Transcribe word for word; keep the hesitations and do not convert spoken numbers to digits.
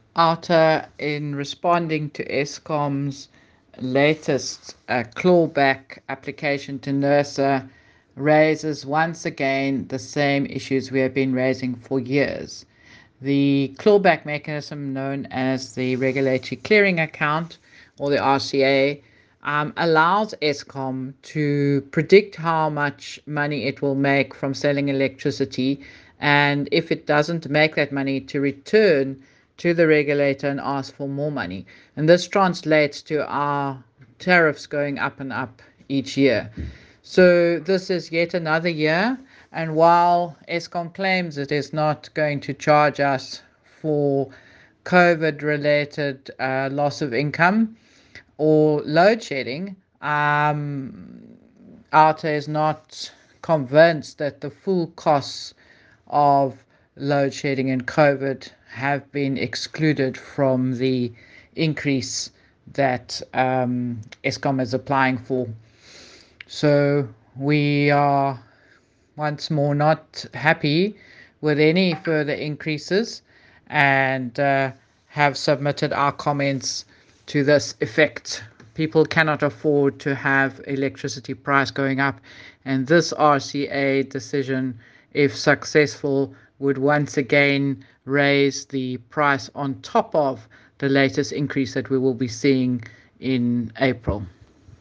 Outer, in responding to Eskom's latest uh, clawback application to NERSA, raises once again the same issues we have been raising for years. The clawback mechanism, known as the Regulatory Clearing Account, or the R C A, um, allows Eskom to predict how much money it will make from selling electricity, and if it doesn't make that money, to return to the regulator and ask for more money. And this translates to our tariffs going up and up each year. So this is yet another year, and while Eskom claims it is not going to charge us for COVID-related uh, loss of income or load shedding, um, Alta is not convinced that the full costs of load shedding and COVID have been excluded from the increase that um, Eskom is applying for. So we are once more not happy with any further increases, and uh, have submitted our comments to this effect. People cannot afford to have electricity price going up, and this R C A decision, if successful, would once again raise the price on top of the latest increase that we will be seeing in April.